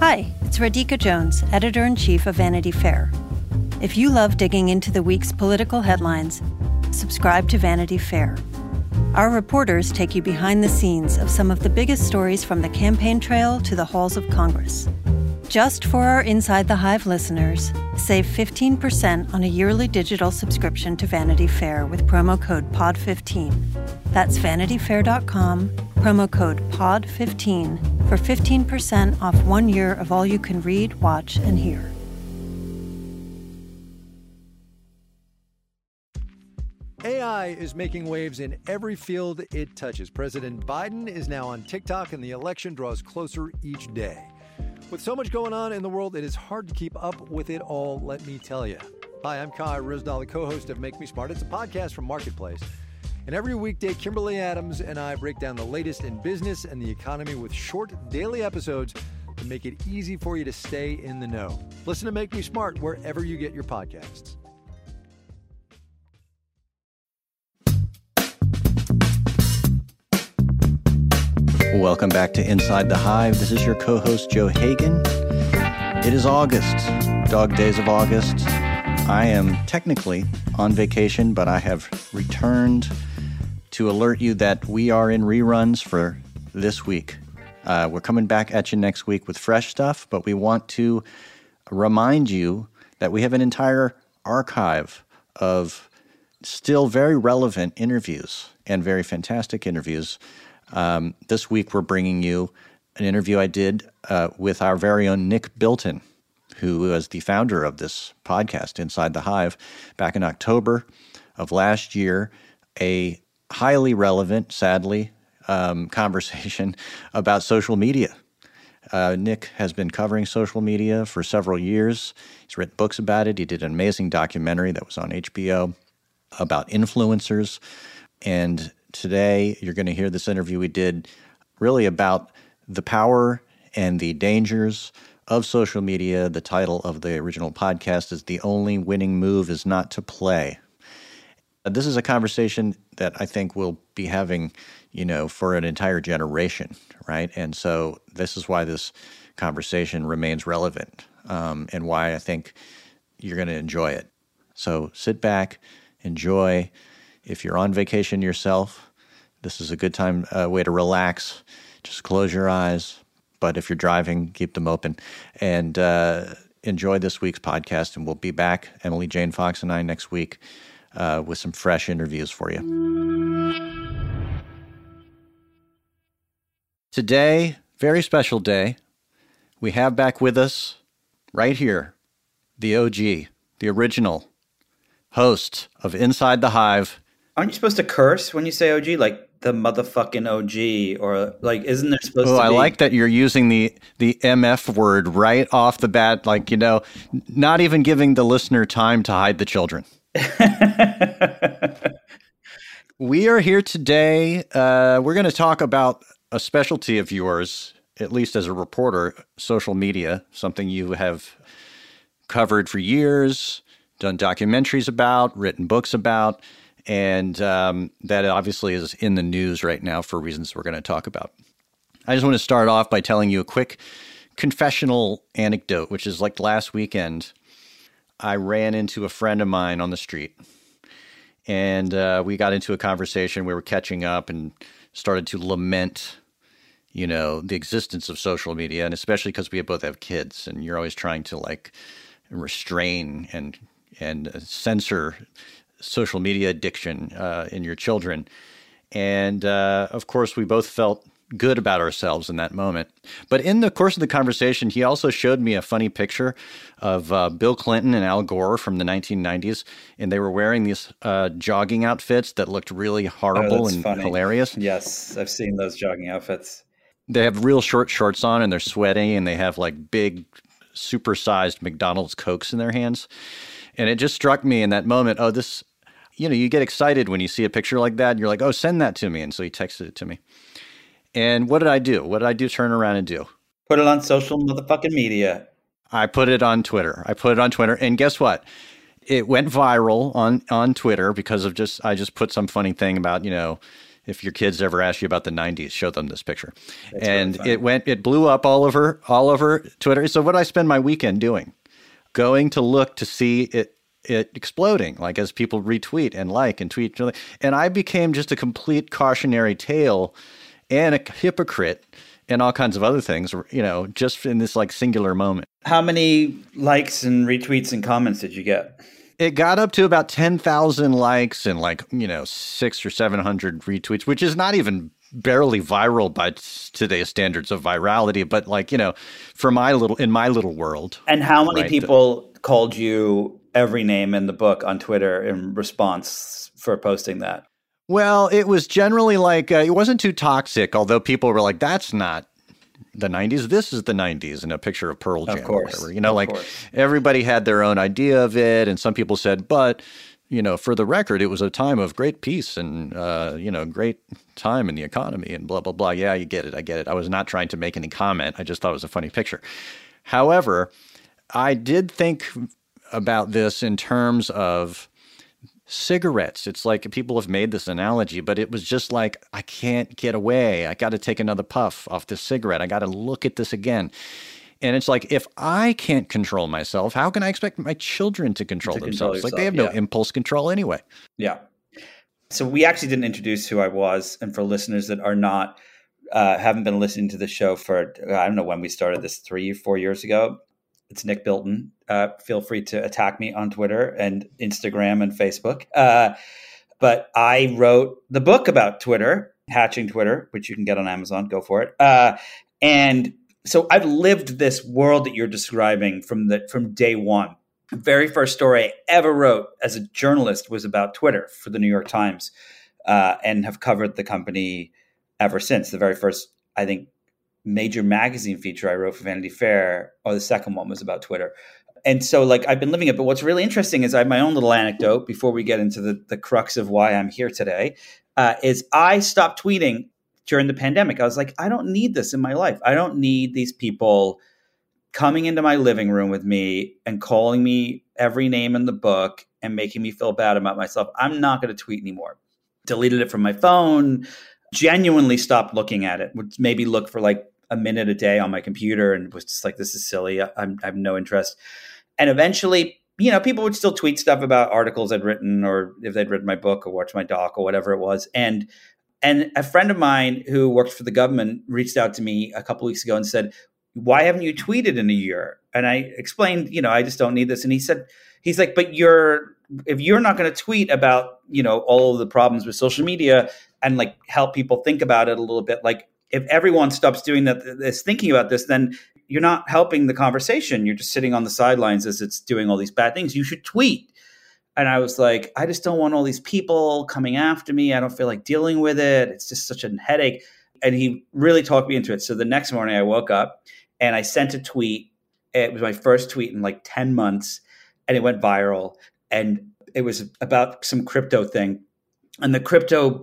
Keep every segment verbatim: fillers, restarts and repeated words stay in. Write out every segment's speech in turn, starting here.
Hi, it's Radhika Jones, Editor-in-Chief of Vanity Fair. If you love digging into the week's political headlines, subscribe to Vanity Fair. Our reporters take you behind the scenes of some of the biggest stories from the campaign trail to the halls of Congress. Just for our Inside the Hive listeners, save fifteen percent on a yearly digital subscription to Vanity Fair with promo code P O D fifteen. That's vanity fair dot com, promo code P O D fifteen for fifteen percent off one year of all you can read, watch, and hear. A I is making waves in every field it touches. President Biden is now on TikTok, and the election draws closer each day. With so much going on in the world, it is hard to keep up with it all, let me tell you. Hi, I'm Kai Ryssdal, the co-host of Make Me Smart. It's a podcast from Marketplace. And every weekday, Kimberly Adams and I break down the latest in business and the economy with short daily episodes to make it easy for you to stay in the know. Listen to Make Me Smart wherever you get your podcasts. Welcome back to Inside the Hive. This is your co-host, Joe Hagan. It is August, dog days of August. I am technically on vacation, but I have returned to alert you that we are in reruns for this week. Uh, we're coming back at you next week with fresh stuff, but we want to remind you that we have an entire archive of still very relevant interviews and very fantastic interviews. Um, this week, we're bringing you an interview I did uh, with our very own Nick Bilton, who was the founder of this podcast, Inside the Hive, back in October of last year. A highly relevant, sadly, um, conversation about social media. Uh, Nick has been covering social media for several years. He's written books about it. He did an amazing documentary that was on H B O about influencers. And today, you're going to hear this interview we did really about the power and the dangers of social media. The title of the original podcast is The Only Winning Move Is Not to Play. This is a conversation that I think we'll be having, you know, for an entire generation, right? And so this is why this conversation remains relevant um, and why I think you're going to enjoy it. So sit back, enjoy. If you're on vacation yourself, this is a good time, uh, way to relax. Just close your eyes. But if you're driving, keep them open. And uh, enjoy this week's podcast. And we'll be back, Emily Jane Fox and I, next week uh, with some fresh interviews for you. Today, very special day. We have back with us, right here, the O G, the original host of Inside the Hive. Aren't you supposed to curse when you say O G? Like the motherfucking O G, or like, isn't there supposed oh, to be? I like that you're using the, the M F word right off the bat, like, you know, not even giving the listener time to hide the children. We are here today. Uh, we're going to talk about a specialty of yours, at least as a reporter, social media, something you have covered for years, done documentaries about, written books about. And um, that obviously is in the news right now for reasons we're going to talk about. I just want to start off by telling you a quick confessional anecdote, which is like last weekend, I ran into a friend of mine on the street. And uh, we got into a conversation. We were catching up and started to lament, you know, the existence of social media. And especially because we both have kids and you're always trying to like restrain and, and censor social media addiction uh, in your children. And uh, of course, we both felt good about ourselves in that moment. But in the course of the conversation, he also showed me a funny picture of uh, Bill Clinton and Al Gore from the nineteen nineties. And they were wearing these uh, jogging outfits that looked really horrible oh, and funny. hilarious. Yes, I've seen those jogging outfits. They have real short shorts on and they're sweaty and they have like big, supersized McDonald's Cokes in their hands. And it just struck me in that moment, oh, this... You know, you get excited when you see a picture like that. And you're like, oh, send that to me. And so he texted it to me. And what did I do? What did I do? Turn around and do? Put it on social motherfucking media. I put it on Twitter. I put it on Twitter. And guess what? It went viral on, on Twitter because of just, I just put some funny thing about, you know, If your kids ever ask you about the nineties, show them this picture. That's and really it went, it blew up all over, all over Twitter. So what do I spend my weekend doing? Going to look to see it, it exploding, like as people retweet and like and tweet. And I became just a complete cautionary tale and a hypocrite and all kinds of other things, you know, just in this like singular moment. How many likes and retweets and comments did you get? It got up to about ten thousand likes and like, you know, six or seven hundred retweets, which is not even barely viral by today's standards of virality, but like, you know, for my little, in my little world. And how many right, people the, called you every name in the book on Twitter in response for posting that? Well, it was generally like, uh, it wasn't too toxic, although people were like, that's not the nineties. This is the nineties, and a picture of Pearl Jam. Of course. Or whatever. You know, of like course. everybody had their own idea of it. And some people said, but, you know, for the record, it was a time of great peace and, uh, you know, great time in the economy and blah, blah, blah. Yeah, you get it. I get it. I was not trying to make any comment. I just thought it was a funny picture. However, I did think about this in terms of cigarettes. It's like people have made this analogy, but it was just like, I can't get away. I got to take another puff off this cigarette. I got to look at this again. And it's like, if I can't control myself, how can I expect my children to control to themselves? Control like they have no yeah. impulse control anyway. Yeah. So we actually didn't introduce who I was. And for listeners that are not, uh, haven't been listening to the show for, I don't know when we started this, three, four years ago. It's Nick Bilton. Uh, feel free to attack me on Twitter and Instagram and Facebook. Uh, but I wrote the book about Twitter, Hatching Twitter, which you can get on Amazon. Go for it. Uh, and so I've lived this world that you're describing from the from day one. The very first story I ever wrote as a journalist was about Twitter for the New York Times, uh, and have covered the company ever since. The very first, I think, major magazine feature I wrote for Vanity Fair, or the second one, was about Twitter. And so like I've been living it. But what's really interesting is I have my own little anecdote before we get into the, the crux of why I'm here today, uh, is I stopped tweeting during the pandemic. I was like, I don't need this in my life. I don't need these people coming into my living room with me and calling me every name in the book and making me feel bad about myself. I'm not going to tweet anymore. Deleted it from my phone, genuinely stopped looking at it, would maybe look for like a minute a day on my computer and was just like, this is silly. I'm, I have no interest. And eventually, you know, people would still tweet stuff about articles I'd written, or if they'd read my book or watched my doc or whatever it was. And And a friend of mine who worked for the government reached out to me a couple of weeks ago and said, why haven't you tweeted in a year? And I explained, you know, I just don't need this. And he said, he's like, but you're, if you're not going to tweet about, you know, all of the problems with social media and like help people think about it a little bit, like if everyone stops doing that, is thinking about this, then you're not helping the conversation. You're just sitting on the sidelines as it's doing all these bad things. You should tweet. And I was like, I just don't want all these people coming after me. I don't feel like dealing with it. It's just such a headache. And he really talked me into it. So the next morning I woke up and I sent a tweet. It was my first tweet in like ten months, and it went viral. And it was about some crypto thing. And the crypto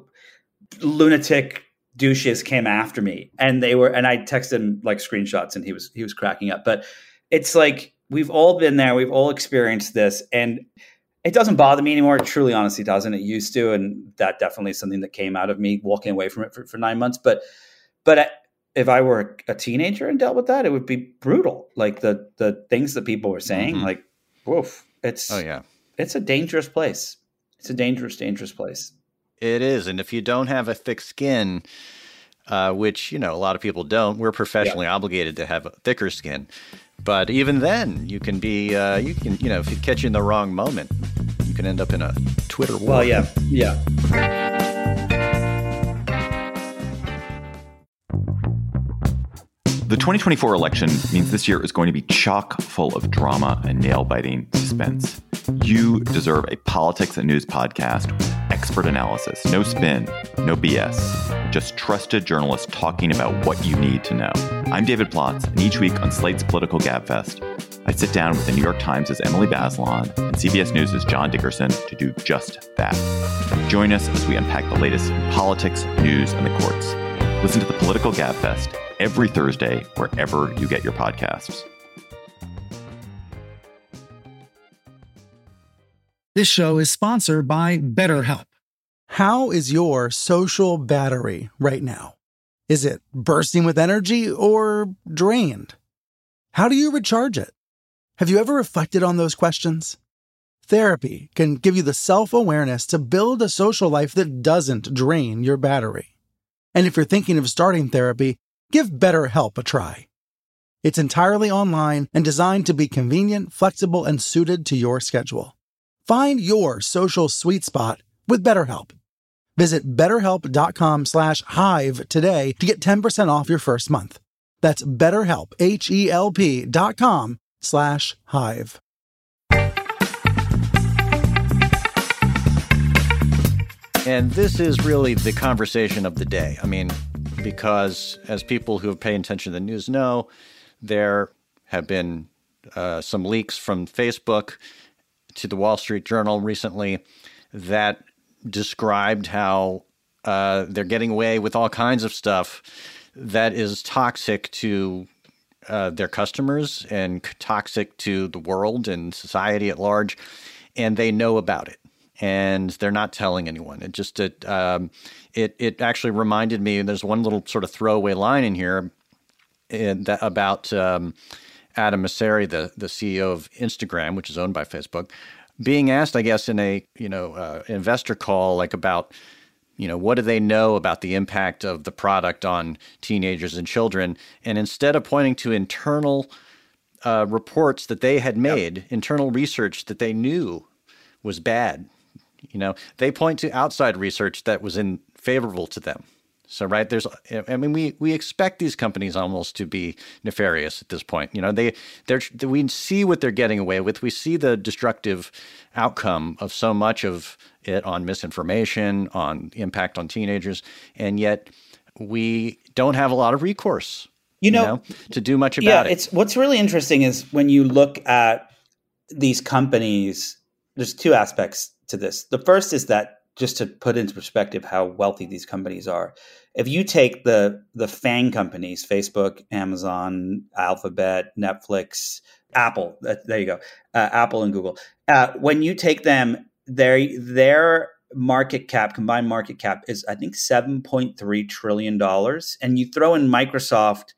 lunatic douches came after me. And they were, and I texted him like screenshots, and he was, he was cracking up. But it's like, we've all been there. We've all experienced this. And it doesn't bother me anymore. It truly, honestly doesn't. It used to. And that definitely is something that came out of me walking away from it for, for nine months. But, but if I were a teenager and dealt with that, it would be brutal. Like the, the things that people were saying, mm-hmm. like, woof, it's, oh yeah, it's a dangerous place. It's a dangerous, dangerous place. It is. And if you don't have a thick skin, uh, which, you know, a lot of people don't, we're professionally yeah. obligated to have a thicker skin. But even then, you can be, uh, you can, you know, if you catch you in the wrong moment, you can end up in a Twitter war. Well, yeah, yeah. The twenty twenty-four election means this year is going to be chock full of drama and nail-biting suspense. You deserve a politics and news podcast with expert analysis, no spin, no B S, just trusted journalists talking about what you need to know. I'm David Plotz, and each week on Slate's Political Gabfest, I sit down with the New York Times' Emily Bazelon and C B S News' John Dickerson to do just that. Join us as we unpack the latest in politics, news, and the courts. Listen to the Political Gabfest every Thursday, wherever you get your podcasts. This show is sponsored by BetterHelp. How is your social battery right now? Is it bursting with energy or drained? How do you recharge it? Have you ever reflected on those questions? Therapy can give you the self-awareness to build a social life that doesn't drain your battery. And if you're thinking of starting therapy, give BetterHelp a try. It's entirely online and designed to be convenient, flexible, and suited to your schedule. Find your social sweet spot with BetterHelp. Visit betterhelp.com slash hive today to get ten percent off your first month. That's betterhelp, H-E-L-P dot com slash hive. And this is really the conversation of the day. I mean, because as people who have paid attention to the news know, there have been uh, some leaks from Facebook to the Wall Street Journal recently that described how uh, they're getting away with all kinds of stuff that is toxic to uh, their customers and toxic to the world and society at large, and they know about it, and they're not telling anyone. It just it um, it it actually reminded me. There's one little sort of throwaway line in here in that, about um, Adam Mosseri, the the C E O of Instagram, which is owned by Facebook, being asked, I guess, in a you know uh, investor call, like about, you know, what do they know about the impact of the product on teenagers and children? And instead of pointing to internal uh, reports that they had made, yep. internal research that they knew was bad, you know, they point to outside research that was in favorable to them. So, right, there's, I mean, we, we expect these companies almost to be nefarious at this point. You know, they, they're, we see what they're getting away with. We see the destructive outcome of so much of it on misinformation, on impact on teenagers, and yet we don't have a lot of recourse, you know, you know to do much about yeah, it. It's, what's really interesting is when you look at these companies, there's two aspects to this. The first is that, just to put into perspective how wealthy these companies are, if you take the the FANG companies, Facebook, Amazon, Alphabet, Netflix, Apple, that, there you go, uh, Apple and Google, uh, when you take them, their their market cap, combined market cap is, I think, seven point three trillion dollars. And you throw in Microsoft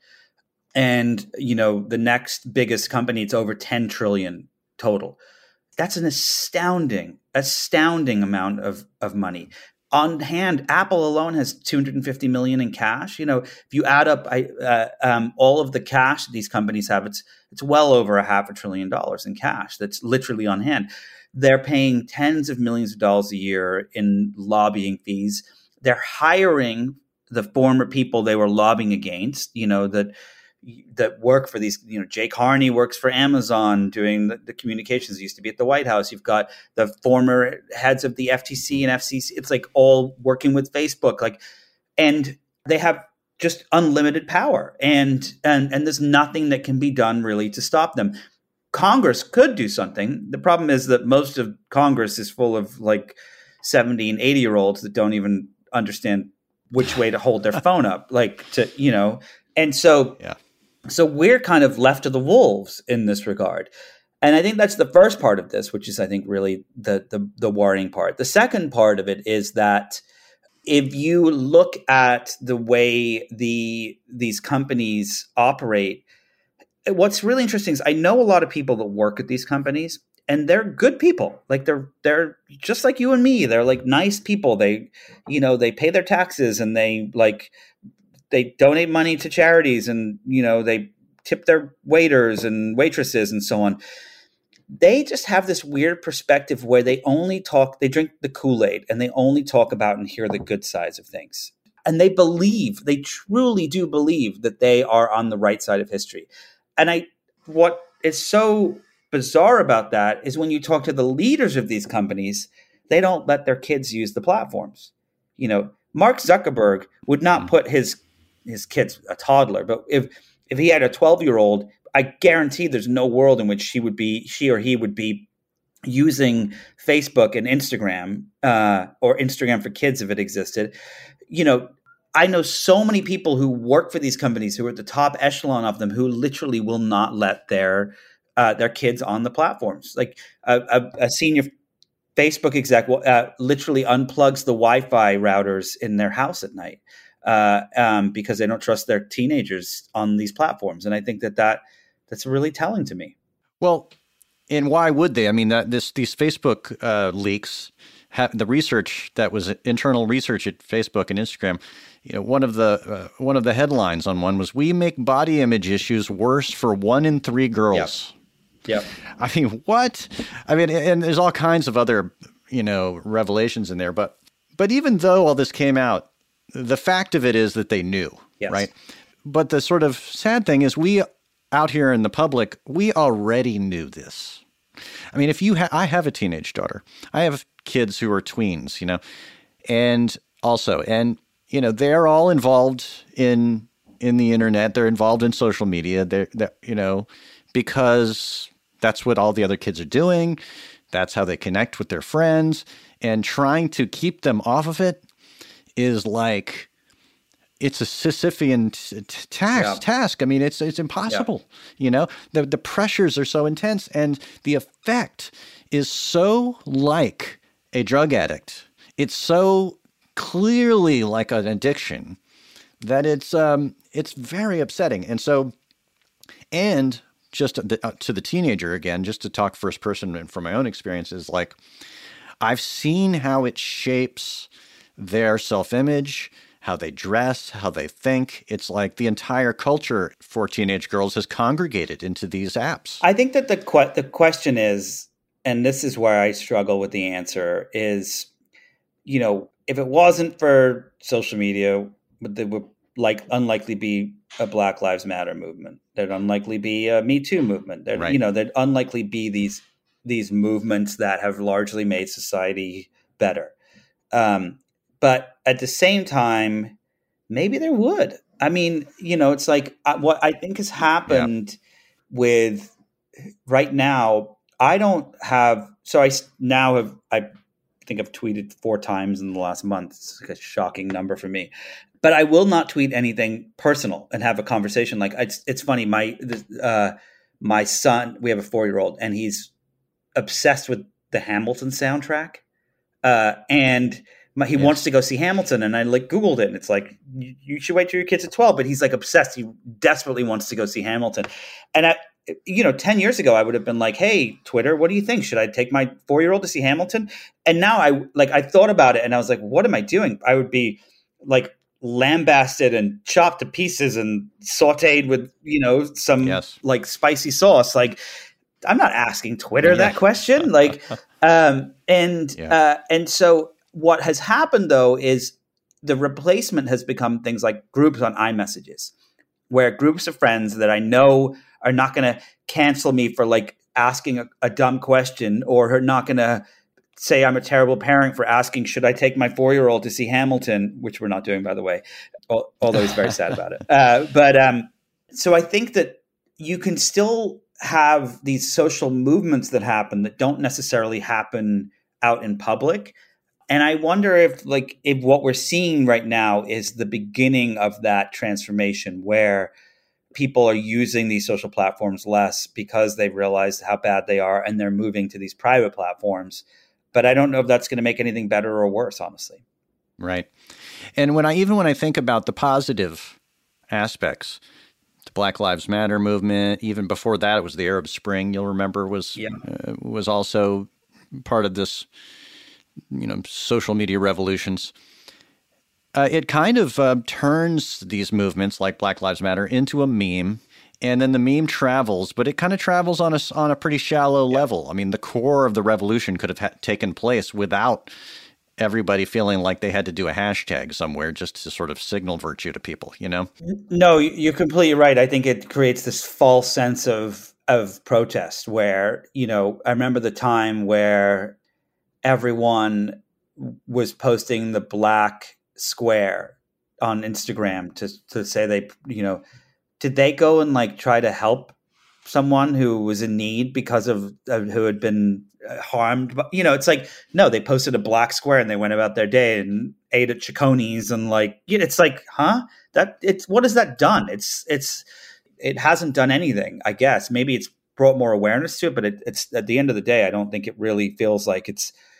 and, you know, the next biggest company, it's over ten trillion dollars total. That's an astounding, astounding amount of, of money. On hand, Apple alone has two hundred fifty million in cash. You know, if you add up I, uh, um, all of the cash these companies have, it's it's well over a half a trillion dollars in cash that's literally on hand. They're paying tens of millions of dollars a year in lobbying fees. They're hiring the former people they were lobbying against, you know, that that work for these, you know, Jake Harney works for Amazon doing the, the communications. He used to be at the White House. You've got the former heads of the F T C and F C C. It's like all working with Facebook, like, and they have just unlimited power, and, and, and there's nothing that can be done really to stop them. Congress could do something. The problem is that most of Congress is full of like seventy and eighty year olds that don't even understand which way to hold their phone up, like to, you know, and so, yeah. So we're kind of left to the wolves in this regard. And I think that's the first part of this, which is, I think, really the, the, the worrying part. The second part of it is that if you look at the way the these companies operate, what's really interesting is I know a lot of people that work at these companies, and they're good people. Like they're they're just like you and me. They're like nice people. They, you know, they pay their taxes and they like they donate money to charities, and, you know, they tip their waiters and waitresses and so on. They just have this weird perspective where they only talk, they drink the Kool-Aid and they only talk about and hear the good sides of things. And they believe, they truly do believe that they are on the right side of history. And I, what is so bizarre about that is when you talk to the leaders of these companies, they don't let their kids use the platforms. You know, Mark Zuckerberg would not put his his kid's a toddler, but if if he had a twelve year old, I guarantee there's no world in which she would be, she or he would be using Facebook and Instagram, uh, or Instagram for Kids if it existed. You know, I know so many people who work for these companies who are at the top echelon of them who literally will not let their uh, their kids on the platforms. Like a, a, a senior Facebook exec uh, literally unplugs the Wi-Fi routers in their house at night uh, um, because they don't trust their teenagers on these platforms. And I think that, that that's really telling to me. Well, and why would they? I mean, that this these Facebook uh, leaks, have, the research that was internal research at Facebook and Instagram. You know, one of the uh, one of the headlines on one was, "We make body image issues worse for one in three girls." Yep. Yep. I mean, what? I mean, and there's all kinds of other, you know, revelations in there. But but even though all this came out, the fact of it is that they knew, yes. right? But the sort of sad thing is, we out here in the public, we already knew this. I mean, if you ha- I have a teenage daughter. I have kids who are tweens, you know, and also, and, you know, they're all involved in in the internet. They're involved in social media. They're, they're, you know, because that's what all the other kids are doing. That's how they connect with their friends. And trying to keep them off of it is like, it's a Sisyphean t- t- task. Yeah. Task. I mean, it's it's impossible. Yeah. You know, the the pressures are so intense, and the effect is so like a drug addict. It's so clearly like an addiction that it's um it's very upsetting. And so, and just to the, uh, to the teenager again, just to talk first person and from my own experiences, like I've seen how it shapes their self-image, how they dress, how they think. It's like the entire culture for teenage girls has congregated into these apps. I think that the que- the question is, and this is where I struggle with the answer, is, you know, if it wasn't for social media, there would like unlikely be a Black Lives Matter movement. There'd unlikely be a Me Too movement. There'd, Right. You know, there'd unlikely be these these movements that have largely made society better. Um, But at the same time, maybe there would. I mean, you know, it's like uh, what I think has happened yeah. with right now. I don't have, so I now have, I think I've tweeted four times in the last month. It's like a shocking number for me. But I will not tweet anything personal and have a conversation. Like it's, it's funny. My uh, my son, we have a four-year-old, and he's obsessed with the Hamilton soundtrack, uh, and. He yes. wants to go see Hamilton, and I like Googled it, and it's like, you, you should wait till your kid's at twelve, but he's like obsessed. He desperately wants to go see Hamilton. And at, you know, ten years ago, I would have been like, hey, Twitter, what do you think? Should I take my four-year-old to see Hamilton? And now I like, I thought about it, and I was like, what am I doing? I would be like lambasted and chopped to pieces and sauteed with, you know, some yes. like spicy sauce. Like, I'm not asking Twitter yeah. that question. Like, um, and, yeah. uh, and so, what has happened, though, is the replacement has become things like groups on iMessages, where groups of friends that I know are not going to cancel me for like asking a, a dumb question, or are not going to say I'm a terrible parent for asking, should I take my four-year-old to see Hamilton, which we're not doing, by the way, although he's very sad about it. Uh, but um, so I think that you can still have these social movements that happen that don't necessarily happen out in public. And I wonder if like if what we're seeing right now is the beginning of that transformation, where people are using these social platforms less because they've realized how bad they are, and they're moving to these private platforms. But I don't know if that's going to make anything better or worse, honestly. Right. And when I even when I think about the positive aspects, the Black Lives Matter movement, even before that, it was the Arab Spring, you'll remember, was yeah. uh, was also part of this, you know, social media revolutions. Uh, it kind of uh, turns these movements like Black Lives Matter into a meme, and then the meme travels, but it kind of travels on a, on a pretty shallow yeah. level. I mean, the core of the revolution could have ha- taken place without everybody feeling like they had to do a hashtag somewhere just to sort of signal virtue to people, you know? No, you're completely right. I think it creates this false sense of of protest where, you know, I remember the time where everyone was posting the black square on Instagram to to say they, you know, did they go and like try to help someone who was in need because of, of who had been harmed? But, you know, it's like, no, they posted a black square and they went about their day and ate at Chiconi's and like, you know, it's like, huh? That it's what has that done? It's it's it hasn't done anything, I guess. Maybe it's brought more awareness to it, but it, it's at the end of the day, I don't think it really feels like it's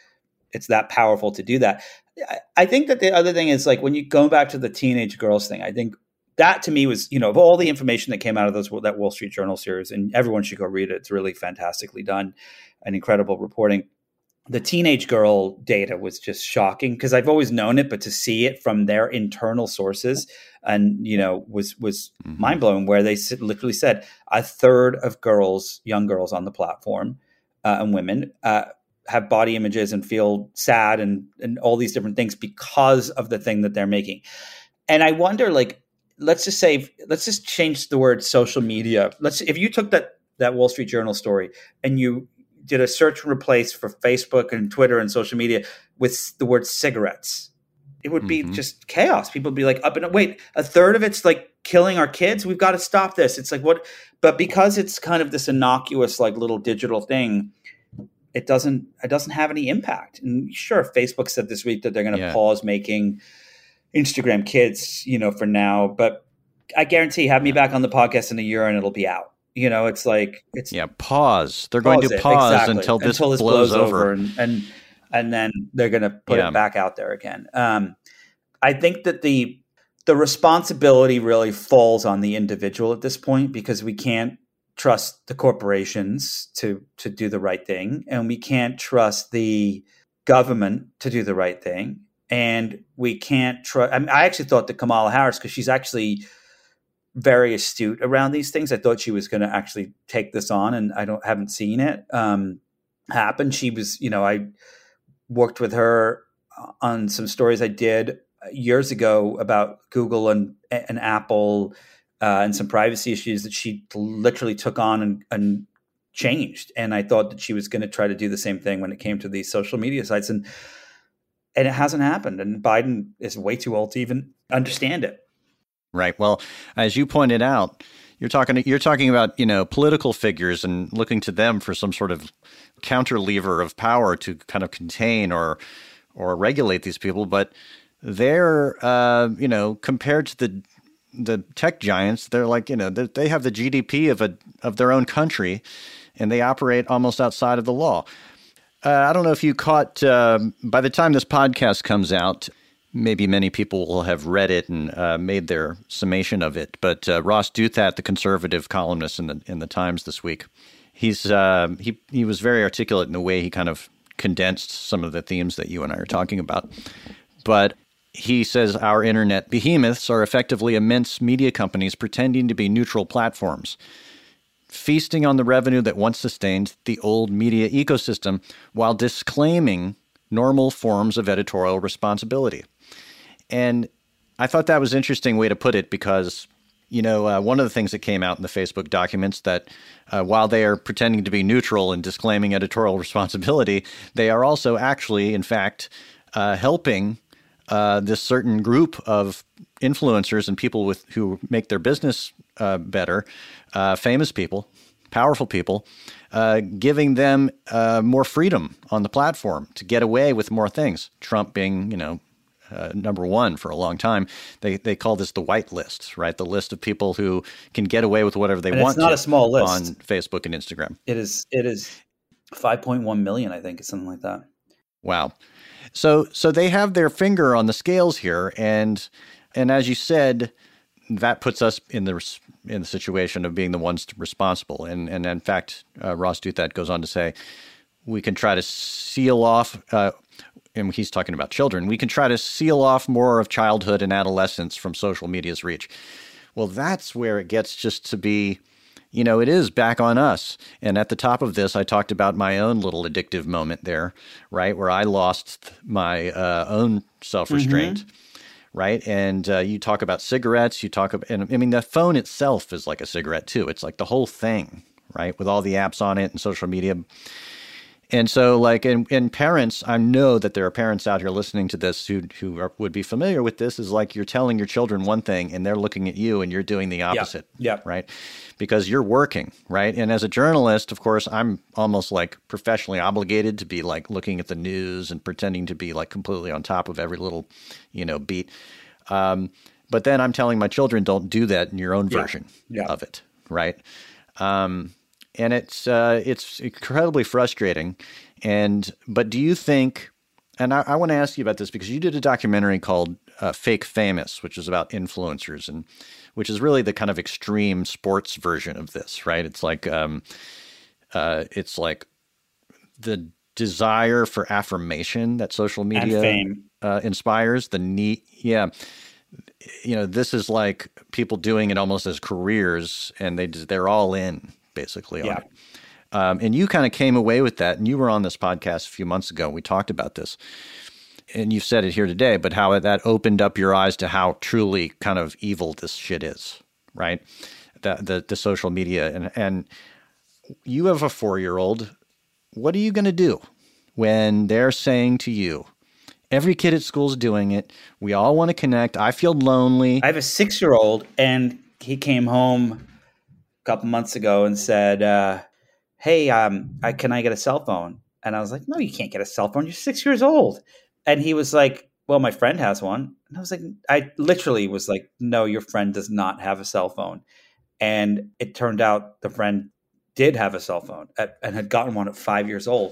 it's that powerful to do that. I, I think that the other thing is like when you go back to the teenage girls thing, I think that to me was, you know, of all the information that came out of those that Wall Street Journal series, and everyone should go read it. It's really fantastically done and incredible reporting. The teenage girl data was just shocking because I've always known it, but to see it from their internal sources and, you know, was, was mm-hmm. mind blowing, where they literally said a third of girls, young girls on the platform uh, and women uh, have body images and feel sad and, and all these different things because of the thing that they're making. And I wonder, like, let's just say, let's just change the word social media. Let's, if you took that, that Wall Street Journal story and you did a search and replace for Facebook and Twitter and social media with the word cigarettes, it would be mm-hmm. just chaos. People would be like, up and wait, a third of it's like killing our kids. We've got to stop this. It's like, what? But because it's kind of this innocuous, like little digital thing, it doesn't, it doesn't have any impact. And sure, Facebook said this week that they're going to yeah. pause making Instagram Kids, you know, for now, but I guarantee have me back on the podcast in a year and it'll be out. You know, it's like it's yeah. Pause. They're going to pause exactly. until this, until this blows, blows over, over and, and and then they're going to put yeah. it back out there again. Um, I think that the the responsibility really falls on the individual at this point because we can't trust the corporations to to do the right thing, and we can't trust the government to do the right thing, and we can't trust. I mean, I actually thought that Kamala Harris, because she's actually very astute around these things. I thought she was going to actually take this on, and I don't haven't seen it um, happen. She was, you know, I worked with her on some stories I did years ago about Google and and Apple uh, and some privacy issues that she literally took on and, and changed. And I thought that she was going to try to do the same thing when it came to these social media sites, and and it hasn't happened. And Biden is way too old to even understand it. Right. Well, as you pointed out, you're talking you're talking about, you know, political figures and looking to them for some sort of counter lever of power to kind of contain or or regulate these people. But they're, uh, you know, compared to the the tech giants, they're like, you know, they have the G D P of a of their own country, and they operate almost outside of the law. Uh, I don't know if you caught uh, by the time this podcast comes out. Maybe many people will have read it and uh, made their summation of it. But uh, Ross Douthat, the conservative columnist in the in the Times this week, he's uh, he he was very articulate in the way he kind of condensed some of the themes that you and I are talking about. But he says our internet behemoths are effectively immense media companies pretending to be neutral platforms, feasting on the revenue that once sustained the old media ecosystem while disclaiming normal forms of editorial responsibility. And I thought that was an interesting way to put it because, you know, uh, one of the things that came out in the Facebook documents that uh, while they are pretending to be neutral and disclaiming editorial responsibility, they are also actually, in fact, uh, helping uh, this certain group of influencers and people with who make their business uh, better, uh, famous people, powerful people, uh, giving them uh, more freedom on the platform to get away with more things. Trump being, you know, uh, number one for a long time. They they call this the white list, right? The list of people who can get away with whatever they and want. It's not to a small list on Facebook and Instagram. It is. It is five point one million, I think, something like that. Wow. So so they have their finger on the scales here, and and as you said, that puts us in the in the situation of being the ones responsible. And and in fact, uh, Ross Douthat goes on to say, we can try to seal off, uh, and he's talking about children, we can try to seal off more of childhood and adolescence from social media's reach. Well, that's where it gets just to be, you know, it is back on us. And at the top of this, I talked about my own little addictive moment there, right, where I lost my uh, own self-restraint. Mm-hmm. Right. And uh, you talk about cigarettes, you talk about, and I mean, the phone itself is like a cigarette too. It's like the whole thing, right? With all the apps on it and social media. And so like, and, and parents, I know that there are parents out here listening to this who, who are, would be familiar with this, is like you're telling your children one thing and they're looking at you and you're doing the opposite. Yeah. Yep. Right. Because you're working. Right. And as a journalist, of course, I'm almost like professionally obligated to be like looking at the news and pretending to be like completely on top of every little, you know, beat. Um, but then I'm telling my children, don't do that in your own yeah. version yeah. of it. Right. Um, and it's uh, it's incredibly frustrating. And but do you think And I, I want to ask you about this because you did a documentary called uh, Fake Famous, which is about influencers, and which is really the kind of extreme sports version of this, right? It's like um, uh, it's like the desire for affirmation that social media uh, inspires. The need, yeah, you know, this is like people doing it almost as careers, and they they're all in basically on yeah. it. Um, and you kind of came away with that, and you were on this podcast a few months ago, and we talked about this. And you've said it here today, but how that opened up your eyes to how truly kind of evil this shit is, right? The the, the social media. And, and you have a four-year-old. What are you going to do when they're saying to you, every kid at school is doing it, we all want to connect, I feel lonely. I have a six-year-old, and he came home a couple months ago and said, uh, hey, um, I, can I get a cell phone? And I was like, no, you can't get a cell phone. You're six years old. And he was like, well, my friend has one. And I was like, I literally was like, no, your friend does not have a cell phone. And it turned out the friend did have a cell phone at, and had gotten one at five years old.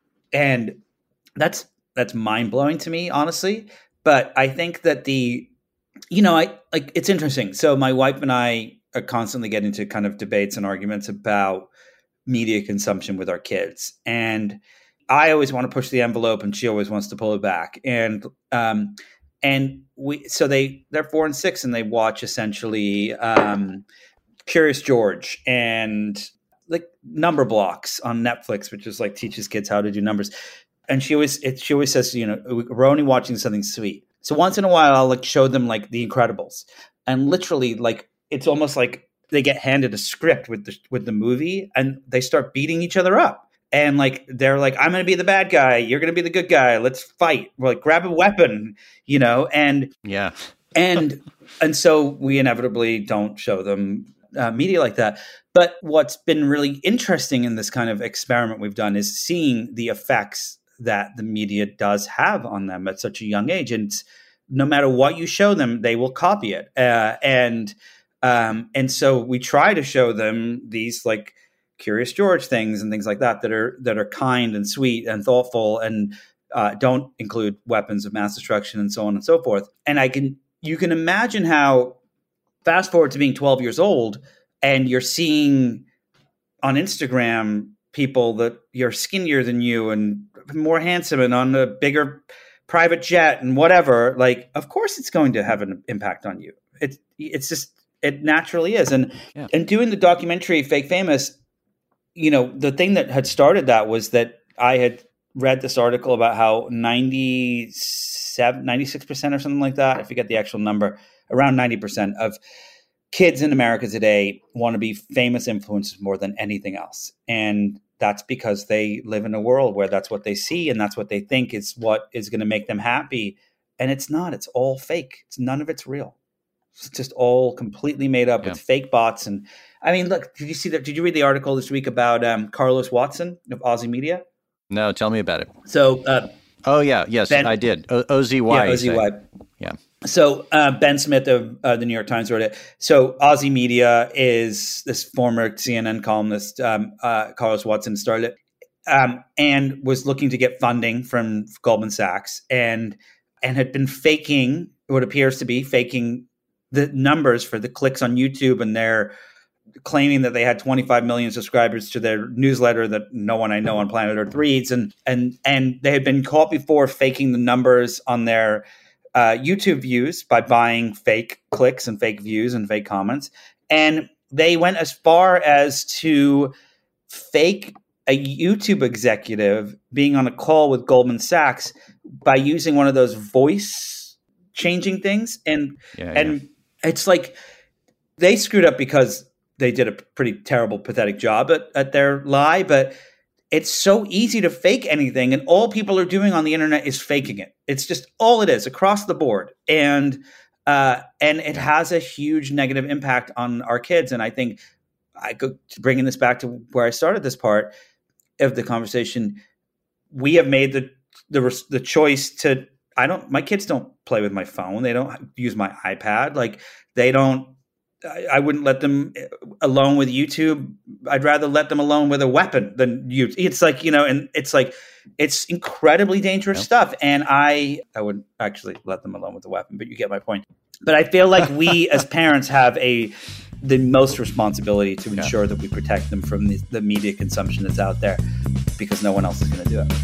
And that's that's mind blowing to me, honestly. But I think that the, you know, I like it's interesting. So my wife and I are constantly getting into kind of debates and arguments about media consumption with our kids. And I always want to push the envelope and she always wants to pull it back. And, um, and we, so they, they're four and six and they watch essentially, um, Curious George and like Number Blocks on Netflix, which is like teaches kids how to do numbers. And she always, it, she always says, you know, we're only watching something sweet. So once in a while, I'll like show them like The Incredibles, and literally like, it's almost like they get handed a script with the with the movie and they start beating each other up. And like they're like, I'm going to be the bad guy, you're going to be the good guy, let's fight. We're like, grab a weapon, you know. And yeah, and and so we inevitably don't show them uh, media like that. But what's been really interesting in this kind of experiment we've done is seeing the effects that the media does have on them at such a young age. And no matter what you show them, they will copy it. Uh, and Um, and so we try to show them these like Curious George things and things like that that are that are kind and sweet and thoughtful and uh, don't include weapons of mass destruction and so on and so forth. And I can you can imagine how fast forward to being twelve years old and you're seeing on Instagram people that you're skinnier than you and more handsome and on a bigger private jet and whatever. Like, of course, it's going to have an impact on you. It's it's just. It naturally is. And yeah. and doing the documentary Fake Famous, you know, the thing that had started that was that I had read this article about how ninety-seven, ninety-six percent or something like that, I forget the actual number, around ninety percent of kids in America today want to be famous influencers more than anything else. And that's because they live in a world where that's what they see and that's what they think is what is going to make them happy. And it's not. It's all fake. It's none of it's real. It's just all completely made up yeah. with fake bots. And I mean, look, did you see that? Did you read the article this week about um, Carlos Watson of Aussie Media? No, tell me about it. So, uh, oh yeah, yes, Ben, I did. O- O Z Y. Yeah, O Z Y. Yeah. So uh, Ben Smith of uh, the New York Times wrote it. So Aussie Media is this former C N N columnist, um, uh, Carlos Watson started it, um, and was looking to get funding from Goldman Sachs, and and had been faking what appears to be faking the numbers for the clicks on YouTube, and they're claiming that they had twenty-five million subscribers to their newsletter that no one I know on planet Earth reads. And, and, and they had been caught before faking the numbers on their uh, YouTube views by buying fake clicks and fake views and fake comments. And they went as far as to fake a YouTube executive being on a call with Goldman Sachs by using one of those voice changing things. And, yeah, and, yeah. It's like they screwed up because they did a pretty terrible, pathetic job at, at their lie. But it's so easy to fake anything. And all people are doing on the internet is faking it. It's just all it is across the board. And uh, and it has a huge negative impact on our kids. And I think I go bringing this back to where I started this part of the conversation. We have made the the the choice to. I don't, my kids don't play with my phone. They don't use my iPad. Like they don't, I, I wouldn't let them alone with YouTube I'd rather let them alone with a weapon than you. It's like, you know, and it's like, it's incredibly dangerous yep. stuff. And I, I would actually let them alone with a weapon, but you get my point. But I feel like we as parents have a, the most responsibility to ensure yeah. that we protect them from the, the media consumption that's out there, because no one else is going to do it.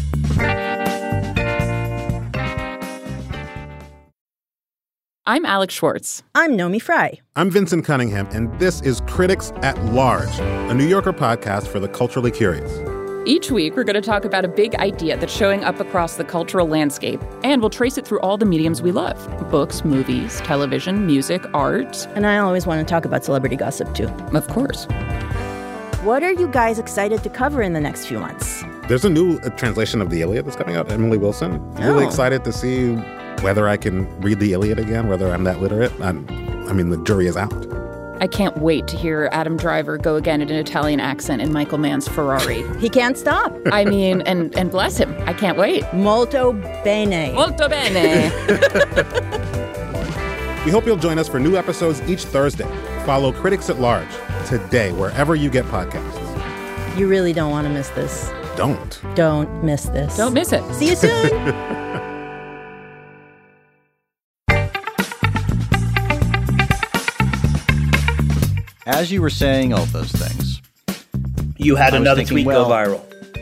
I'm Alex Schwartz. I'm Nomi Fry. I'm Vincent Cunningham, and this is Critics at Large, a New Yorker podcast for the culturally curious. Each week, we're going to talk about a big idea that's showing up across the cultural landscape, and we'll trace it through all the mediums we love: books, movies, television, music, art. And I always want to talk about celebrity gossip, too. Of course. What are you guys excited to cover in the next few months? There's a new uh, translation of the Iliad that's coming out, Emily Wilson. I'm really oh. excited to see whether I can read the Iliad again, whether I'm that literate. I'm, I mean, the jury is out. I can't wait to hear Adam Driver go again in an Italian accent in Michael Mann's Ferrari. He can't stop. I mean, and, and bless him. I can't wait. Molto bene. Molto bene. We hope you'll join us for new episodes each Thursday. Follow Critics at Large today, wherever you get podcasts. You really don't want to miss this. Don't. Don't miss this. Don't miss it. See you soon. As you were saying all those things, you had another thinking, tweet well, go viral.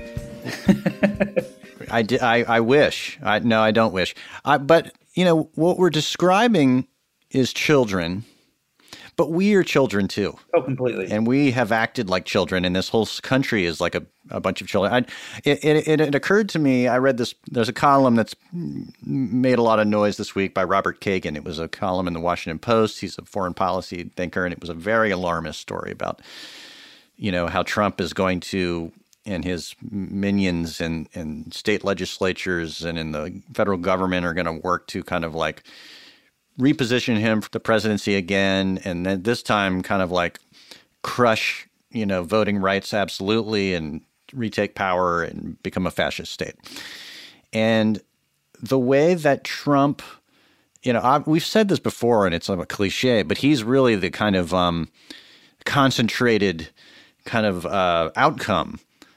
I did. I, I wish. I, no, I don't wish. I, but you know what we're describing is children, but we are children too. Oh, completely. And we have acted like children, and this whole country is like a, a bunch of children. I, it, it, it occurred to me. I read this. There's a column that's made a lot of noise this week by Robert Kagan. It was a column in the Washington Post. He's a foreign policy thinker, and it was a very alarmist story about, you know, how Trump is going to, and his minions and, and state legislatures and in the federal government are going to work to kind of like reposition him for the presidency again, and then this time kind of like crush, you know, voting rights absolutely and retake power and become a fascist state. And the way that Trump, you know, I, we've said this before and it's a cliche, but he's really the kind of um, concentrated kind of uh, outcome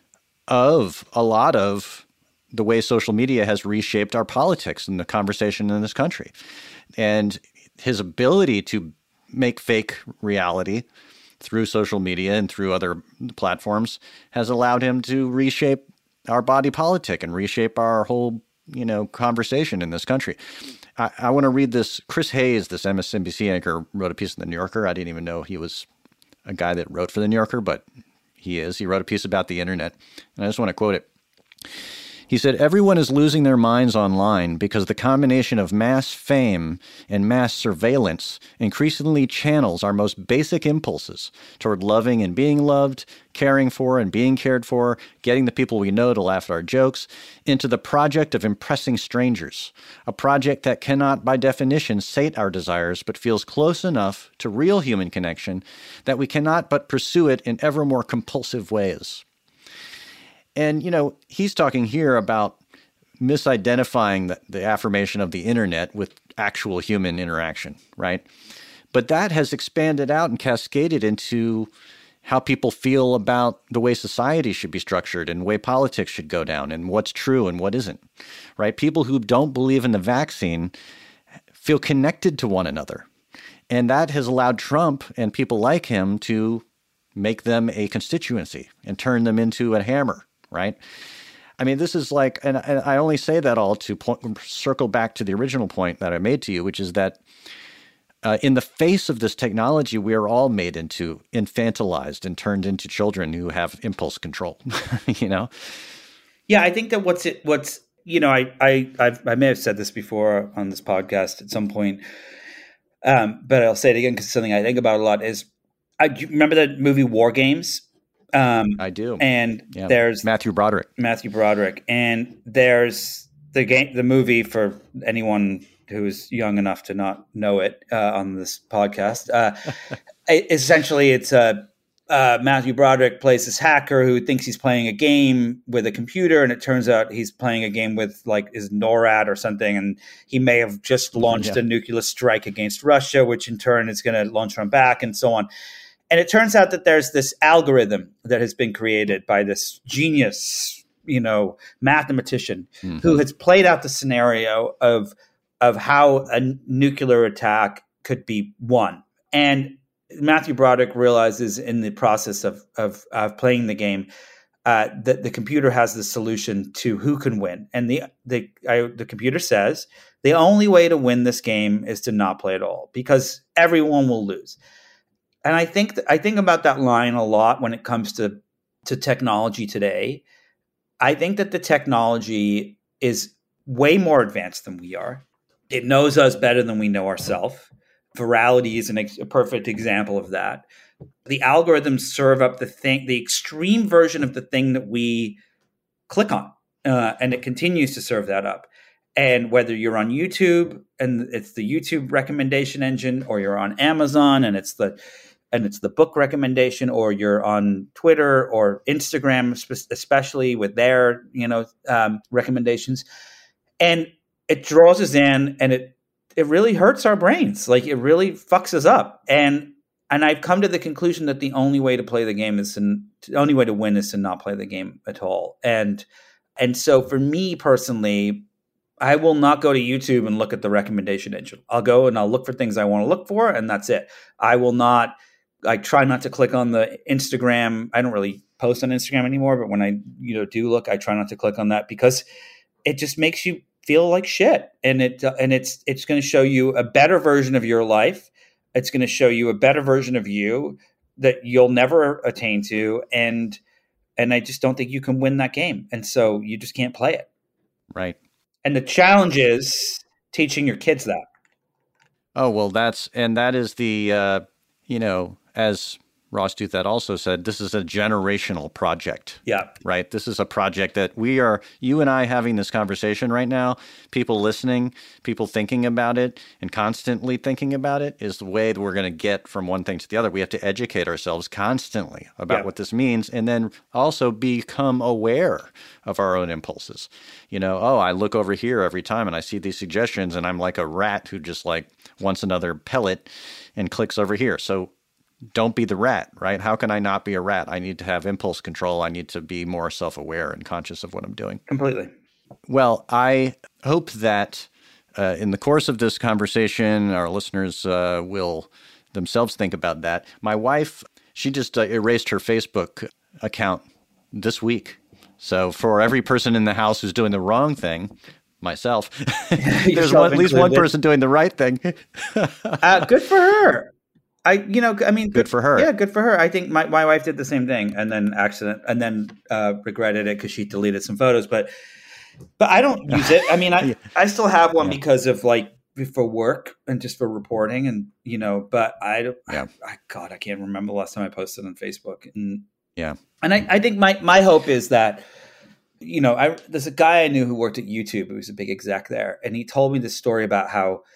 of a lot of the way social media has reshaped our politics and the conversation in this country. And his ability to make fake reality through social media and through other platforms has allowed him to reshape our body politic and reshape our whole, you know, conversation in this country. I, I want to read this. Chris Hayes, this M S N B C anchor, wrote a piece in The New Yorker. I didn't even know he was a guy that wrote for The New Yorker, but he is. He wrote a piece about the internet, and I just want to quote it. He said, "Everyone is losing their minds online because the combination of mass fame and mass surveillance increasingly channels our most basic impulses toward loving and being loved, caring for and being cared for, getting the people we know to laugh at our jokes, into the project of impressing strangers, a project that cannot, by definition, sate our desires, but feels close enough to real human connection that we cannot but pursue it in ever more compulsive ways." And, you know, he's talking here about misidentifying the, the affirmation of the internet with actual human interaction, right? But that has expanded out and cascaded into how people feel about the way society should be structured and the way politics should go down and what's true and what isn't, right? People who don't believe in the vaccine feel connected to one another. And that has allowed Trump and people like him to make them a constituency and turn them into a hammer. Right? I mean, this is like, and, and I only say that all to point, circle back to the original point that I made to you, which is that uh, in the face of this technology, we are all made into infantilized and turned into children who have impulse control, you know? Yeah, I think that what's it, what's, you know, I, I, I've, I may have said this before on this podcast at some point, um, but I'll say it again because it's something I think about a lot is, I do you remember that movie War Games? Um, I do. And yeah. there's Matthew Broderick. Matthew Broderick. And there's the game, the movie for anyone who's young enough to not know it uh, on this podcast. Uh, essentially, it's uh, uh, Matthew Broderick plays this hacker who thinks he's playing a game with a computer, and it turns out he's playing a game with like his NORAD or something, and he may have just launched yeah. a nuclear strike against Russia, which in turn is going to launch them back, and so on. And it turns out that there's this algorithm that has been created by this genius, you know, mathematician mm-hmm. who has played out the scenario of of how a nuclear attack could be won. And Matthew Broderick realizes in the process of of, of playing the game uh, that the computer has the solution to who can win. And the the I, the computer says the only way to win this game is to not play at all, because everyone will lose. And I think th- I think about that line a lot when it comes to, to technology today. I think that the technology is way more advanced than we are. It knows us better than we know ourselves. Virality is an ex- a perfect example of that. The algorithms serve up the thing, the extreme version of the thing that we click on, uh, and it continues to serve that up. And whether you're on YouTube and it's the YouTube recommendation engine, or you're on Amazon and it's the and it's the book recommendation, or you're on Twitter or Instagram, especially with their, you know, um, recommendations, and it draws us in, and it it really hurts our brains. Like, it really fucks us up. And and I've come to the conclusion that the only way to play the game is to, the only way to win is to not play the game at all. And and so for me personally, I will not go to YouTube and look at the recommendation engine. I'll go and I'll look for things I want to look for, and that's it. I will not. I try not to click on the Instagram. I don't really post on Instagram anymore, but when I, you know, do look, I try not to click on that, because it just makes you feel like shit. And it uh, and it's it's going to show you a better version of your life. It's going to show you a better version of you that you'll never attain to, and and I just don't think you can win that game. And so you just can't play it. Right. And the challenge is teaching your kids that. Oh, well, that's and that is the uh, you know, as Ross Douthat also said, this is a generational project. Yeah. Right? This is a project that we are, you and I having this conversation right now, people listening, people thinking about it and constantly thinking about it is the way that we're going to get from one thing to the other. We have to educate ourselves constantly about yeah. what this means, and then also become aware of our own impulses. You know, oh, I look over here every time and I see these suggestions and I'm like a rat who just like wants another pellet and clicks over here. So don't be the rat, right? How can I not be a rat? I need to have impulse control. I need to be more self-aware and conscious of what I'm doing. Completely. Well, I hope that uh, in the course of this conversation, our listeners uh, will themselves think about that. My wife, she just uh, erased her Facebook account this week. So for every person in the house who's doing the wrong thing, myself, there's one, at least one person doing the right thing. uh, good for her. I, you know, I mean, good, good for her. Yeah, good for her. I think my, my wife did the same thing, and then accident, and then uh, regretted it because she deleted some photos. But, but I don't use it. I mean, I, yeah. I still have one yeah. because of like for work and just for reporting, and you know. But I don't. Yeah. I, I, God, I can't remember the last time I posted on Facebook. And yeah. And I, I think my my hope is that, you know, I there's a guy I knew who worked at YouTube who was a big exec there, and he told me this story about how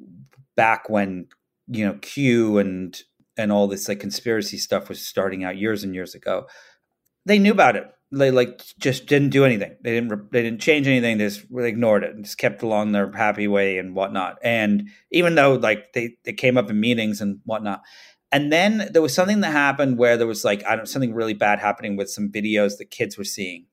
back when, you know, Q and and all this like conspiracy stuff was starting out years and years ago, they knew about it. They like just didn't do anything. They didn't they didn't change anything. They just ignored it and just kept along their happy way and whatnot. And even though like they, they came up in meetings and whatnot. And then there was something that happened where there was like, I don't something really bad happening with some videos that kids were seeing.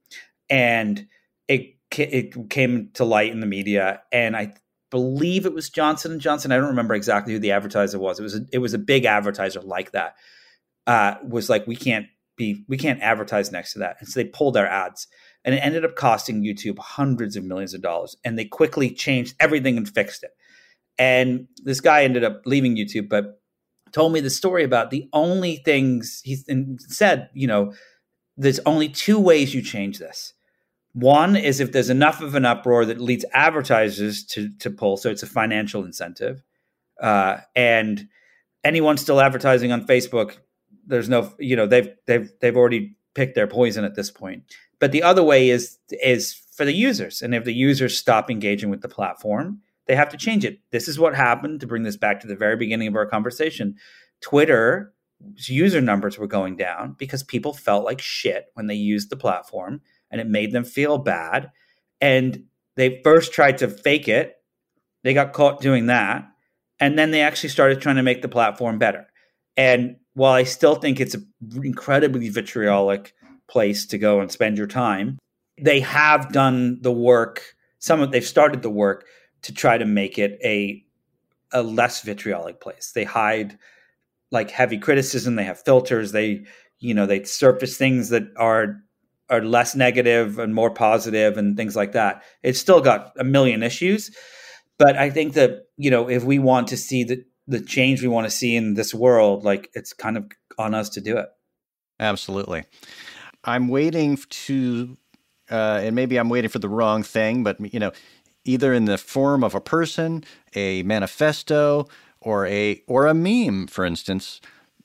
And it it came to light in the media. And I believe it was Johnson and Johnson. I don't remember exactly who the advertiser was. It was a, it was a big advertiser like that. Uh, was like, we can't be, we can't advertise next to that. And so they pulled their ads, and it ended up costing YouTube hundreds of millions of dollars. And they quickly changed everything and fixed it. And this guy ended up leaving YouTube, but told me the story about the only things he said, you know, there's only two ways you change this. One is if there's enough of an uproar that leads advertisers to, to pull. So it's a financial incentive. Uh, and anyone still advertising on Facebook, there's no, you know, they've, they've, they've already picked their poison at this point. But the other way is, is for the users. And if the users stop engaging with the platform, they have to change it. This is what happened, to bring this back to the very beginning of our conversation. Twitter's user numbers were going down because people felt like shit when they used the platform, and it made them feel bad. And they first tried to fake it. They got caught doing that. And then they actually started trying to make the platform better. And while I still think it's an incredibly vitriolic place to go and spend your time, they have done the work. Some of they've started the work to try to make it a a less vitriolic place. They hide like heavy criticism. They have filters. They, you know, they surface things that are are less negative and more positive and things like that. It's still got a million issues, but I think that, you know, if we want to see the the change we want to see in this world, like it's kind of on us to do it. Absolutely. I'm waiting to, uh, and maybe I'm waiting for the wrong thing, but, you know, either in the form of a person, a manifesto, or a or a meme, for instance,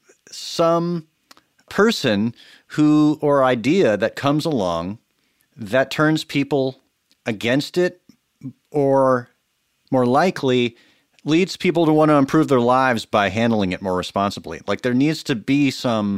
some person who or idea that comes along that turns people against it, or more likely leads people to want to improve their lives by handling it more responsibly. Like there needs to be some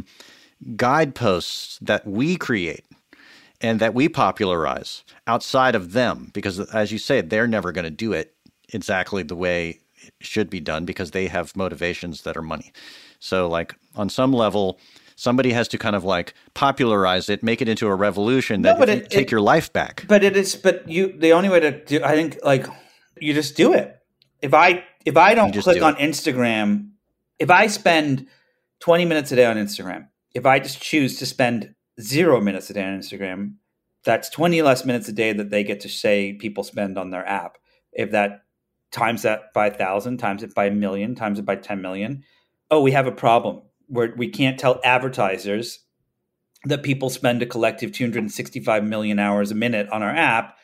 guideposts that we create and that we popularize outside of them, because as you say, they're never going to do it exactly the way it should be done because they have motivations that are money. So like on some level, somebody has to kind of like popularize it, make it into a revolution that no, but you it, take it, your life back. But it is, but you, the only way to do, I think like you just do it. If I, if I don't click do on it. Instagram, if I spend twenty minutes a day on Instagram, if I just choose to spend zero minutes a day on Instagram, that's twenty less minutes a day that they get to say people spend on their app. If that times that by a thousand, times it by a million, times it by ten million, oh, we have a problem where we can't tell advertisers that people spend a collective two hundred sixty-five million hours a minute on our app.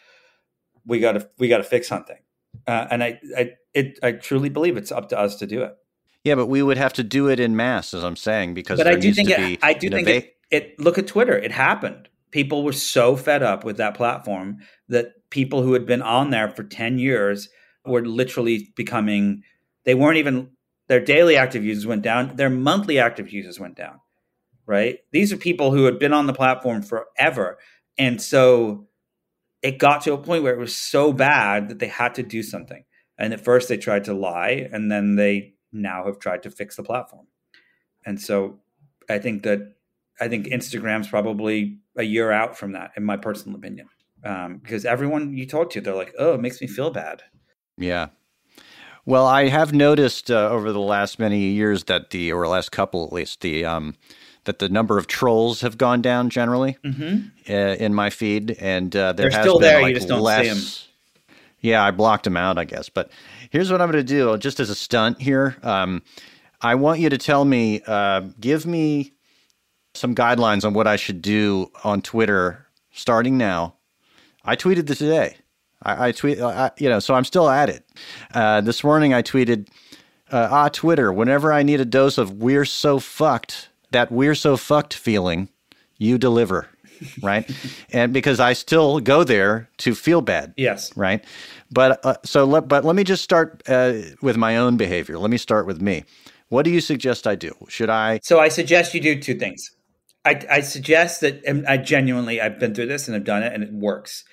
We got to we got to fix something, uh, and I I it I truly believe it's up to us to do it. Yeah, but we would have to do it in mass, as I'm saying, because but there I do needs think to it, be. I do you know, think they, it, it. Look at Twitter; it happened. People were so fed up with that platform that people who had been on there for ten years were literally becoming. They weren't even. Their daily active users went down. Their monthly active users went down. Right? These are people who had been on the platform forever, and so it got to a point where it was so bad that they had to do something. And at first they tried to lie, and then they now have tried to fix the platform. And so I think that I think Instagram's probably a year out from that, in my personal opinion, um, because everyone you talk to, they're like, "Oh, it makes me feel bad." Yeah. Well, I have noticed uh, over the last many years that the, or last couple at least, the um, that the number of trolls have gone down generally mm-hmm. uh, in my feed, and uh, there they're has still been there. like You just don't less. see them. Yeah, I blocked them out, I guess. But here's what I'm going to do, just as a stunt here. Um, I want you to tell me, uh, give me some guidelines on what I should do on Twitter starting now. I tweeted this today. I, I tweet, I, you know, so I'm still at it. Uh, this morning I tweeted, uh, ah, Twitter, whenever I need a dose of we're so fucked, that we're so fucked feeling, you deliver. Right. And because I still go there to feel bad. Yes. Right. But uh, so let, but let me just start uh, with my own behavior. Let me start with me. What do you suggest I do? Should I? So I suggest you do two things. I, I suggest that, and I genuinely, I've been through this and I've done it and it works.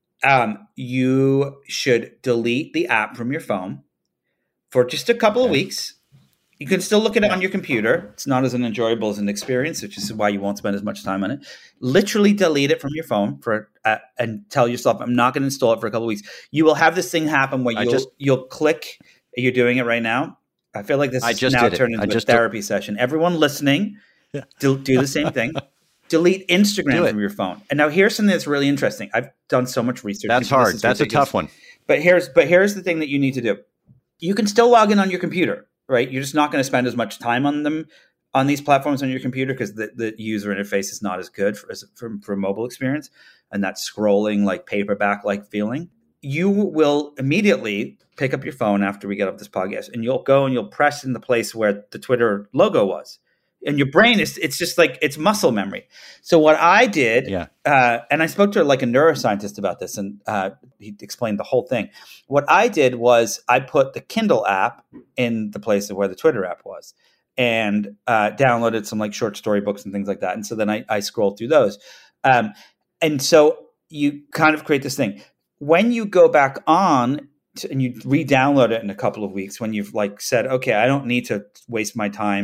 Um, you should delete the app from your phone for just a couple Okay. of weeks. You can still look at it on your computer. It's not as an enjoyable as an experience, which is why you won't spend as much time on it. Literally delete it from your phone for uh, and tell yourself, I'm not going to install it for a couple of weeks. You will have this thing happen where I you'll just- you'll click. You're doing it right now. I feel like this I is just now did it. turned I into a just did- therapy session. Everyone listening, do, do the same thing. Delete Instagram Do it. from your phone. And now here's something that's really interesting. I've done so much research. That's into hard. this. It's That's a ridiculous. tough one. But here's but here's the thing that you need to do. You can still log in on your computer, right? You're just not going to spend as much time on them on these platforms on your computer because the, the user interface is not as good for, as, for, for a mobile experience. And that scrolling, like paperback like feeling. You will immediately pick up your phone after we get off this podcast and you'll go and you'll press in the place where the Twitter logo was. And your brain is, it's just like, it's muscle memory. So what I did, Yeah. uh, and I spoke to like a neuroscientist about this and uh, he explained the whole thing. What I did was I put the Kindle app in the place of where the Twitter app was and uh, downloaded some like short story books and things like that. And so then I, I scrolled through those. Um, and so you kind of create this thing. When you go back on to, and you re-download it in a couple of weeks, when you've like said, okay, I don't need to waste my time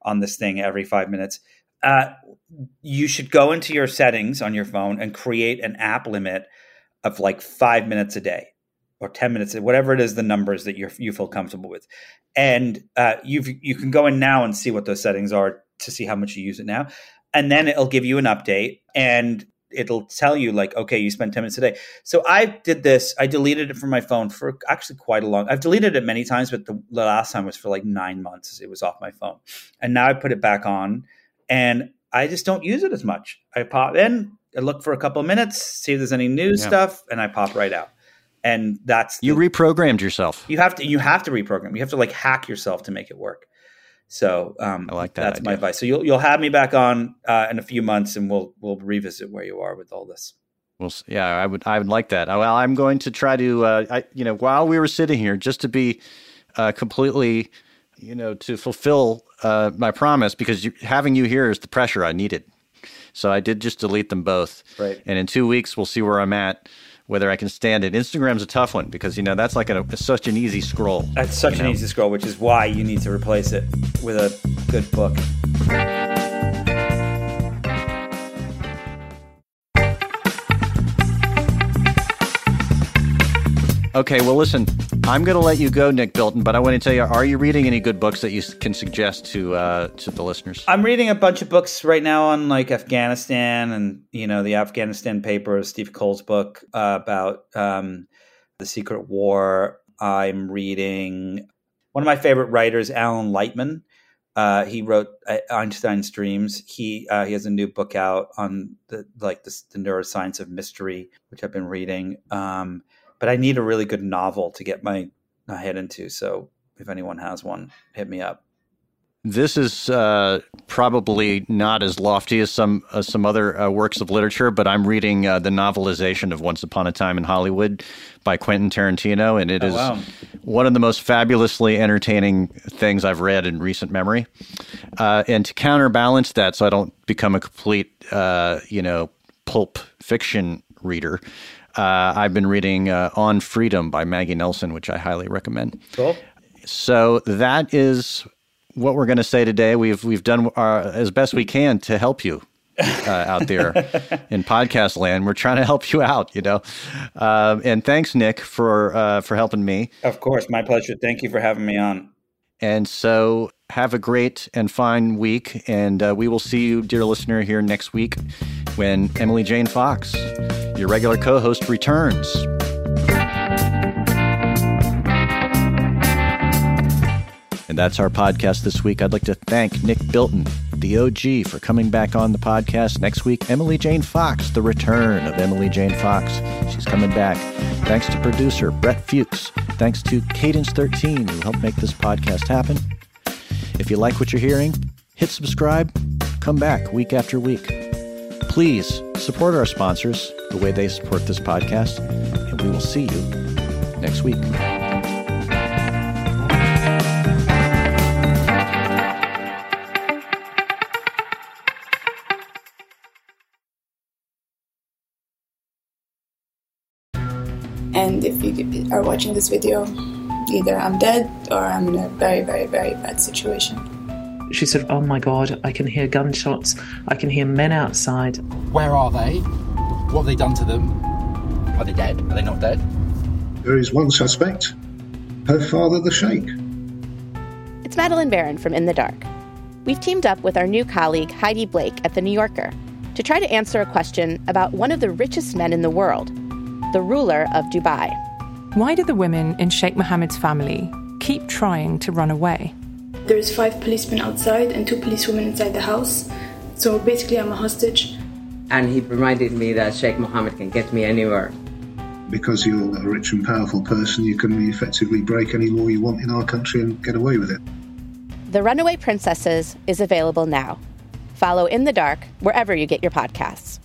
on this thing every five minutes. Uh, you should go into your settings on your phone and create an app limit of like five minutes a day or ten minutes, whatever it is, the numbers that you you feel comfortable with. And uh, you you can go in now and see what those settings are to see how much you use it now. And then it'll give you an update and it'll tell you like, okay, you spent ten minutes a day. So I did this. I deleted it from my phone for actually quite a long, I've deleted it many times, but the, the last time was for like nine months. It was off my phone. And now I put it back on and I just don't use it as much. I pop in, I look for a couple of minutes, see if there's any news yeah. stuff, and I pop right out. And that's the, you reprogrammed yourself. You have to. You have to reprogram. You have to like hack yourself to make it work. So um, I like that. That's idea. my advice. So you'll you'll have me back on uh, in a few months, and we'll we'll revisit where you are with all this. Well, yeah, I would I would like that. Well, I'm going to try to. Uh, I you know while we were sitting here, just to be uh, completely, you know, to fulfill uh, my promise, because you, having you here is the pressure I needed. So I did just delete them both. Right. And in two weeks, we'll see where I'm at, whether I can stand it. Instagram's a tough one because, you know, that's like a, it's such an easy scroll. That's such an know? easy scroll, which is why you need to replace it with a good book. Okay, well, listen, I'm going to let you go, Nick Bilton, but I want to tell you, are you reading any good books that you can suggest to uh, to the listeners? I'm reading a bunch of books right now on like Afghanistan and, you know, the Afghanistan Papers, Steve Cole's book uh, about um, the Secret War. I'm reading one of my favorite writers, Alan Lightman. Uh, he wrote Einstein's Dreams. He uh, he has a new book out on the like the, the neuroscience of mystery, which I've been reading. Um, But I need a really good novel to get my, my head into. So if anyone has one, hit me up. This is uh, probably not as lofty as some uh, some other uh, works of literature, but I'm reading uh, the novelization of Once Upon a Time in Hollywood by Quentin Tarantino, and it oh, is wow. one of the most fabulously entertaining things I've read in recent memory. Uh, and to counterbalance that, so I don't become a complete, uh, you know, pulp fiction reader, Uh, I've been reading uh, On Freedom by Maggie Nelson, which I highly recommend. Cool. So that is what we're going to say today. We've we've done our, as best we can to help you uh, out there in podcast land. We're trying to help you out, you know. Uh, and thanks, Nick, for uh, for helping me. Of course, my pleasure. Thank you for having me on. And so have a great and fine week. And uh, we will see you, dear listener, here next week when Emily Jane Fox, your regular co-host, returns. And that's our podcast this week. I'd like to thank Nick Bilton, the O G, for coming back on the podcast. Next week, Emily Jane Fox, the return of Emily Jane Fox. She's coming back. Thanks to producer Brett Fuchs. Thanks to Cadence thirteen, who helped make this podcast happen. If you like what you're hearing, hit subscribe. Come back week after week. Please support our sponsors the way they support this podcast, and we will see you next week. And if you are watching this video, either I'm dead or I'm in a very, very, very bad situation. She said, oh my God, I can hear gunshots. I can hear men outside. Where are they? What have they done to them? Are they dead? Are they not dead? There is one suspect, her father, the Sheikh. It's Madeline Barron from In the Dark. We've teamed up with our new colleague, Heidi Blake, at The New Yorker, to try to answer a question about one of the richest men in the world, the ruler of Dubai. Why do the women in Sheikh Mohammed's family keep trying to run away? There's five policemen outside and two policewomen inside the house. So basically I'm a hostage. And he reminded me that Sheikh Mohammed can get me anywhere. Because you're a rich and powerful person, you can effectively break any law you want in our country and get away with it. The Runaway Princesses is available now. Follow In the Dark wherever you get your podcasts.